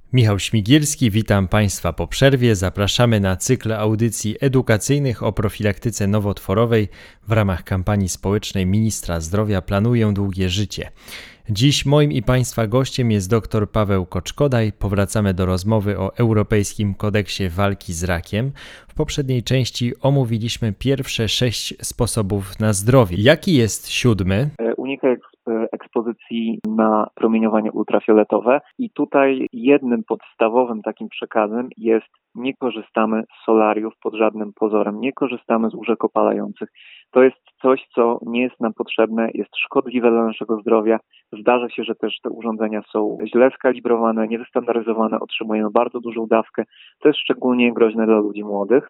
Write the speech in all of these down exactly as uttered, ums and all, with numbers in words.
Michał Śmigielski, witam Państwa po przerwie. Zapraszamy na cykl audycji edukacyjnych o profilaktyce nowotworowej w ramach kampanii społecznej Ministra Zdrowia Planuję długie życie. Dziś moim i Państwa gościem jest dr Paweł Koczkodaj. Powracamy do rozmowy o Europejskim Kodeksie Walki z Rakiem. W poprzedniej części omówiliśmy pierwsze sześć sposobów na zdrowie. Jaki jest siódmy? Unikaj ekspozycji na promieniowanie ultrafioletowe i tutaj jednym podstawowym takim przekazem jest: nie korzystamy z solariów pod żadnym pozorem, nie korzystamy z łóżek opalających. To jest coś, co nie jest nam potrzebne, jest szkodliwe dla naszego zdrowia. Zdarza się, że też te urządzenia są źle skalibrowane, niewystandaryzowane, otrzymujemy bardzo dużą dawkę. To jest szczególnie groźne dla ludzi młodych.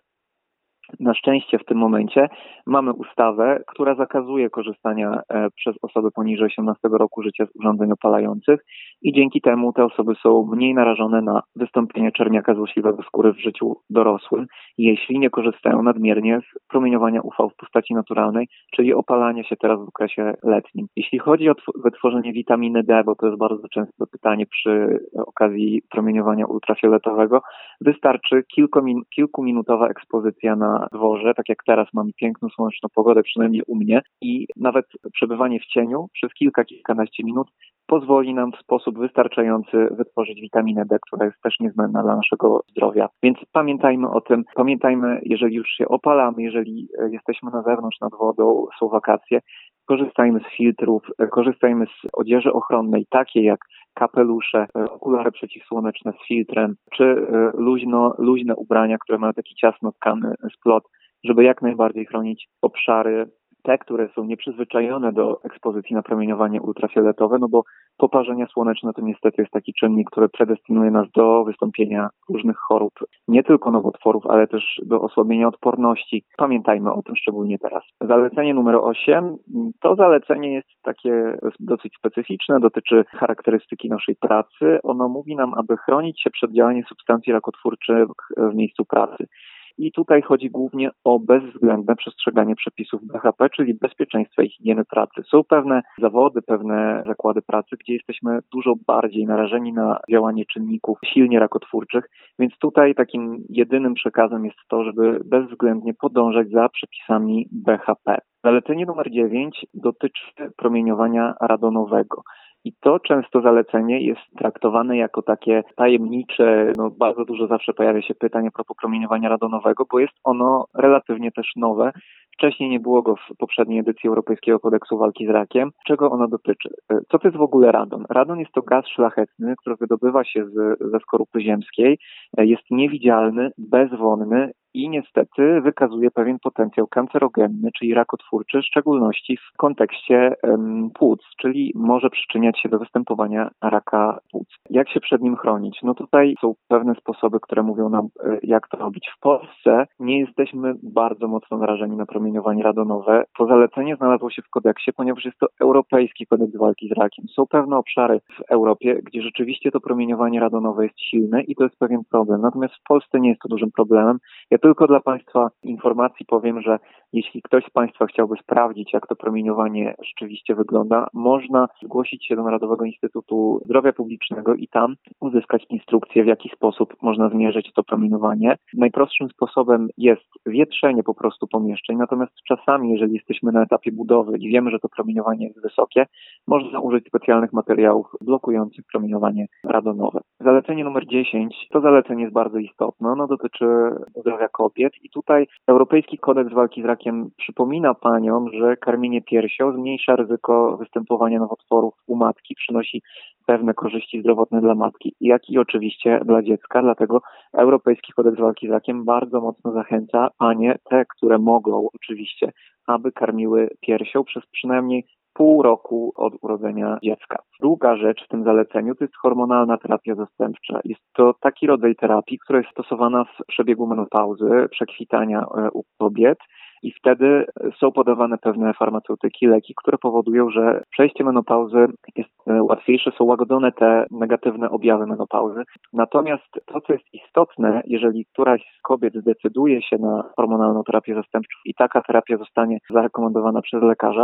Na szczęście w tym momencie mamy ustawę, która zakazuje korzystania e, przez osoby poniżej osiemnastego roku życia z urządzeń opalających i dzięki temu te osoby są mniej narażone na wystąpienie czerniaka złośliwego skóry w życiu dorosłym, jeśli nie korzystają nadmiernie z promieniowania U V w postaci naturalnej, czyli opalania się teraz w okresie letnim. Jeśli chodzi o tw- wytworzenie witaminy D, bo to jest bardzo częste pytanie przy okazji promieniowania ultrafioletowego, wystarczy kilkumin- kilkuminutowa ekspozycja na dworze, tak jak teraz mamy piękną, słoneczną pogodę, przynajmniej u mnie, i nawet przebywanie w cieniu przez kilka, kilkanaście minut pozwoli nam w sposób wystarczający wytworzyć witaminę D, która jest też niezbędna dla naszego zdrowia. Więc pamiętajmy o tym, pamiętajmy, jeżeli już się opalamy, jeżeli jesteśmy na zewnątrz nad wodą, są wakacje, korzystajmy z filtrów, korzystajmy z odzieży ochronnej, takiej jak kapelusze, okulary przeciwsłoneczne z filtrem, czy luźno, luźne ubrania, które mają taki ciasno tkany splot, żeby jak najbardziej chronić obszary te, które są nieprzyzwyczajone do ekspozycji na promieniowanie ultrafioletowe, no bo poparzenia słoneczne to niestety jest taki czynnik, który predestynuje nas do wystąpienia różnych chorób, nie tylko nowotworów, ale też do osłabienia odporności. Pamiętajmy o tym szczególnie teraz. Zalecenie numer osiem, to zalecenie jest takie dosyć specyficzne, dotyczy charakterystyki naszej pracy. Ono mówi nam, aby chronić się przed działaniem substancji rakotwórczych w miejscu pracy. I tutaj chodzi głównie o bezwzględne przestrzeganie przepisów B H P, czyli bezpieczeństwa i higieny pracy. Są pewne zawody, pewne zakłady pracy, gdzie jesteśmy dużo bardziej narażeni na działanie czynników silnie rakotwórczych, więc tutaj takim jedynym przekazem jest to, żeby bezwzględnie podążać za przepisami B H P. Zalecenie numer dziewięć dotyczy promieniowania radonowego. I to często zalecenie jest traktowane jako takie tajemnicze, no bardzo dużo zawsze pojawia się pytań a propos promieniowania radonowego, bo jest ono relatywnie też nowe. Wcześniej nie było go w poprzedniej edycji Europejskiego Kodeksu Walki z Rakiem. Czego ono dotyczy? Co to jest w ogóle radon? Radon jest to gaz szlachetny, który wydobywa się z, ze skorupy ziemskiej, jest niewidzialny, bezwonny i niestety wykazuje pewien potencjał kancerogenny, czyli rakotwórczy, w szczególności w kontekście um, płuc, czyli może przyczyniać się do występowania raka płuc. Jak się przed nim chronić? No tutaj są pewne sposoby, które mówią nam, jak to robić. W Polsce nie jesteśmy bardzo mocno narażeni na promieniowanie radonowe. To zalecenie znalazło się w kodeksie, ponieważ jest to Europejski Kodeks Walki z Rakiem. Są pewne obszary w Europie, gdzie rzeczywiście to promieniowanie radonowe jest silne i to jest pewien problem. Natomiast w Polsce nie jest to dużym problemem. Ja tylko dla Państwa informacji powiem, że jeśli ktoś z Państwa chciałby sprawdzić, jak to promieniowanie rzeczywiście wygląda, można zgłosić się do Narodowego Instytutu Zdrowia Publicznego i tam uzyskać instrukcję, w jaki sposób można zmierzyć to promieniowanie. Najprostszym sposobem jest wietrzenie po prostu pomieszczeń, natomiast czasami, jeżeli jesteśmy na etapie budowy i wiemy, że to promieniowanie jest wysokie, można użyć specjalnych materiałów blokujących promieniowanie radonowe. Zalecenie numer dziesięć, to zalecenie jest bardzo istotne, ono dotyczy zdrowia kobiet i tutaj Europejski Kodeks Walki z Rakiem przypomina paniom, że karmienie piersią zmniejsza ryzyko występowania nowotworów u matki, przynosi pewne korzyści zdrowotne dla matki, jak i oczywiście dla dziecka, dlatego Europejski Kodeks Walki z Rakiem bardzo mocno zachęca panie, te, które mogą oczywiście, aby karmiły piersią przez przynajmniej pół roku od urodzenia dziecka. Druga rzecz w tym zaleceniu to jest hormonalna terapia zastępcza. Jest to taki rodzaj terapii, która jest stosowana w przebiegu menopauzy, przekwitania u kobiet i wtedy są podawane pewne farmaceutyki, leki, które powodują, że przejście menopauzy jest łatwiejsze, są łagodzone te negatywne objawy menopauzy. Natomiast to, co jest istotne, jeżeli któraś z kobiet zdecyduje się na hormonalną terapię zastępczą i taka terapia zostanie zarekomendowana przez lekarza,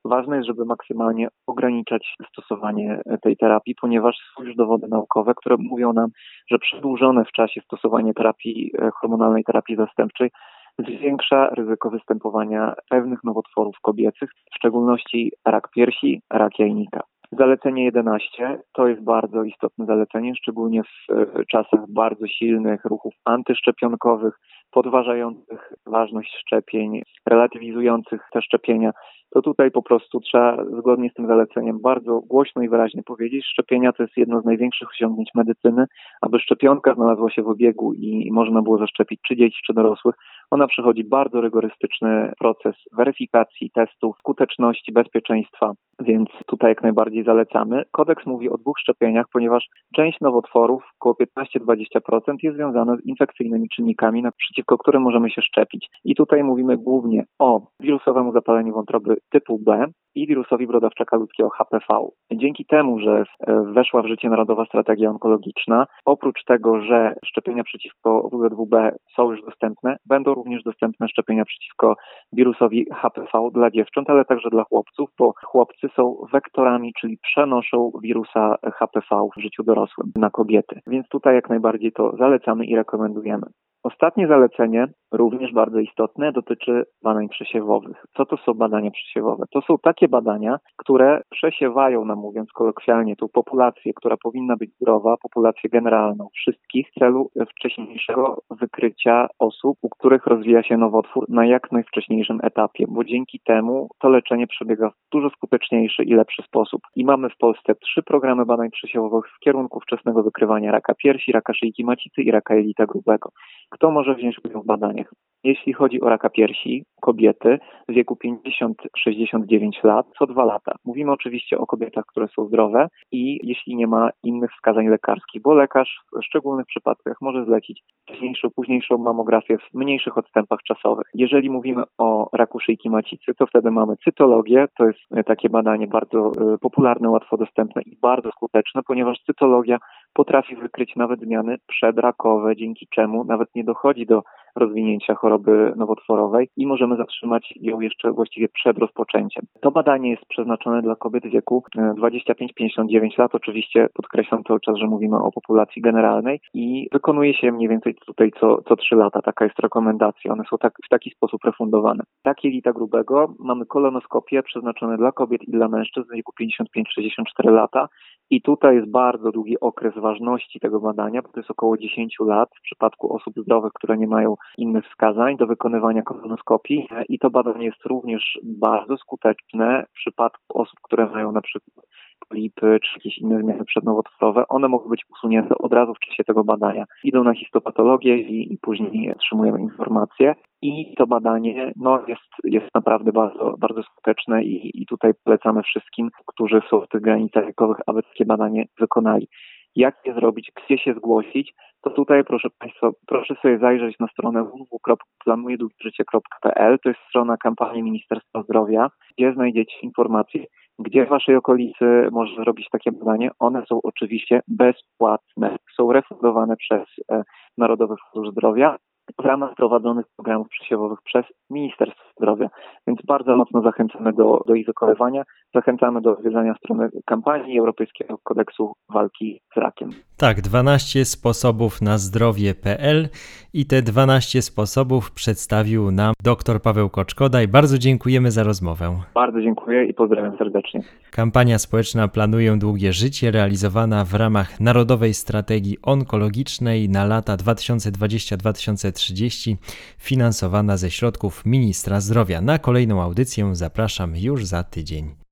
ważne jest, żeby maksymalnie ograniczać stosowanie tej terapii, ponieważ są już dowody naukowe, które mówią nam, że przedłużone w czasie stosowanie terapii hormonalnej, terapii zastępczej zwiększa ryzyko występowania pewnych nowotworów kobiecych, w szczególności rak piersi, rak jajnika. Zalecenie jedenaście to jest bardzo istotne zalecenie, szczególnie w czasach bardzo silnych ruchów antyszczepionkowych, podważających ważność szczepień, relatywizujących te szczepienia. To tutaj po prostu trzeba zgodnie z tym zaleceniem bardzo głośno i wyraźnie powiedzieć, szczepienia to jest jedno z największych osiągnięć medycyny. Aby szczepionka znalazła się w obiegu i można było zaszczepić czy dzieci, czy dorosłych, ona przechodzi bardzo rygorystyczny proces weryfikacji, testów, skuteczności, bezpieczeństwa, więc tutaj jak najbardziej zalecamy. Kodeks mówi o dwóch szczepieniach, ponieważ część nowotworów, około piętnaście do dwudziestu procent, jest związana z infekcyjnymi czynnikami, przeciwko którym możemy się szczepić. I tutaj mówimy głównie o wirusowemu zapaleniu wątroby typu B i wirusowi brodawczaka ludzkiego H P V. Dzięki temu, że weszła w życie Narodowa Strategia Onkologiczna, oprócz tego, że szczepienia przeciwko W Z W B są już dostępne, będą również dostępne szczepienia przeciwko wirusowi H P V dla dziewcząt, ale także dla chłopców, bo chłopcy są wektorami, czyli przenoszą wirusa H P V w życiu dorosłym na kobiety. Więc tutaj jak najbardziej to zalecamy i rekomendujemy. Ostatnie zalecenie, również bardzo istotne, dotyczy badań przesiewowych. Co to są badania przesiewowe? To są takie badania, które przesiewają, nam mówiąc kolokwialnie, tą populację, która powinna być zdrowa, populację generalną wszystkich, w celu wcześniejszego wykrycia osób, u których rozwija się nowotwór na jak najwcześniejszym etapie, bo dzięki temu to leczenie przebiega w dużo skuteczniejszy i lepszy sposób. I mamy w Polsce trzy programy badań przesiewowych w kierunku wczesnego wykrywania raka piersi, raka szyjki macicy i raka jelita grubego. Kto może wziąć udział w badaniach? Jeśli chodzi o raka piersi, kobiety w wieku pięćdziesiąt do sześćdziesięciu dziewięciu lat, co dwa lata. Mówimy oczywiście o kobietach, które są zdrowe i jeśli nie ma innych wskazań lekarskich, bo lekarz w szczególnych przypadkach może zlecić wcześniejszą, późniejszą mamografię w mniejszych odstępach czasowych. Jeżeli mówimy o raku szyjki macicy, to wtedy mamy cytologię, to jest takie badanie bardzo popularne, łatwo dostępne i bardzo skuteczne, ponieważ cytologia potrafi wykryć nawet zmiany przedrakowe, dzięki czemu nawet nie dochodzi do rozwinięcia choroby nowotworowej i możemy zatrzymać ją jeszcze właściwie przed rozpoczęciem. To badanie jest przeznaczone dla kobiet w wieku dwudziestu pięciu do pięćdziesięciu dziewięciu lat. Oczywiście podkreślam cały czas, że mówimy o populacji generalnej i wykonuje się mniej więcej tutaj co, co trzy lata. Taka jest rekomendacja. One są tak, w taki sposób refundowane. Rak jelita grubego mamy kolonoskopię przeznaczone dla kobiet i dla mężczyzn w wieku pięćdziesiąt pięć do sześćdziesięciu czterech lata. I tutaj jest bardzo długi okres ważności tego badania, bo to jest około dziesięć lat w przypadku osób zdrowych, które nie mają innych wskazań do wykonywania kolonoskopii. I to badanie jest również bardzo skuteczne w przypadku osób, które mają na przykład polipy czy jakieś inne zmiany przednowotworowe. One mogą być usunięte od razu w czasie tego badania. Idą na histopatologię i, i później otrzymujemy informacje. I to badanie no, jest, jest naprawdę bardzo, bardzo skuteczne i, i tutaj polecamy wszystkim, którzy są w tych granicach wiekowych, aby takie badanie wykonali. Jak je zrobić, gdzie się zgłosić, to tutaj proszę Państwa, proszę sobie zajrzeć na stronę w w w kropka planuję długie życie kropka p l. To jest strona kampanii Ministerstwa Zdrowia, gdzie znajdziecie informacje, gdzie w Waszej okolicy można zrobić takie badanie. One są oczywiście bezpłatne, są refundowane przez e, Narodowy Fundusz Zdrowia w ramach prowadzonych programów przesiewowych przez Ministerstwo Zdrowia. Więc bardzo mocno zachęcamy do, do ich wykonywania. Zachęcamy do odwiedzania strony kampanii Europejskiego Kodeksu Walki z Rakiem. Tak, dwanaście sposobów na zdrowie kropka p l i te dwanaście sposobów przedstawił nam dr Paweł Koczkodaj. Bardzo dziękujemy za rozmowę. Bardzo dziękuję i pozdrawiam serdecznie. Kampania społeczna Planuję długie życie, realizowana w ramach Narodowej Strategii Onkologicznej na lata dwa tysiące dwudziesty do dwa tysiące trzydziestego, finansowana ze środków Ministra Zdrowia. Na kolejną audycję zapraszam już za tydzień.